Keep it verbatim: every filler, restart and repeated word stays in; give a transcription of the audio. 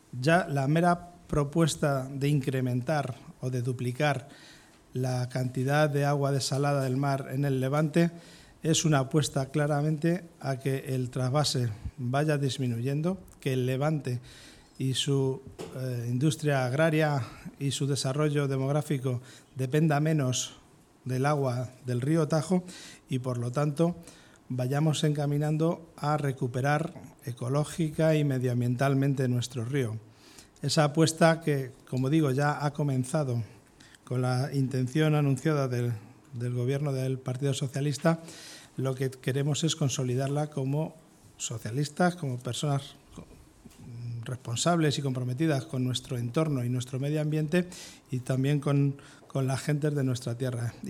Ya la mera propuesta de incrementar o de duplicar la cantidad de agua desalada del mar en el Levante es una apuesta claramente a que el trasvase vaya disminuyendo, que el Levante y su eh, industria agraria y su desarrollo demográfico dependa menos del agua del río Tajo y, por lo tanto, vayamos encaminando a recuperar ecológica y medioambientalmente nuestro río. Esa apuesta que, como digo, ya ha comenzado con la intención anunciada del, del Gobierno del Partido Socialista, lo que queremos es consolidarla como socialistas, como personas responsables y comprometidas con nuestro entorno y nuestro medio ambiente y también con, con las gentes de nuestra tierra.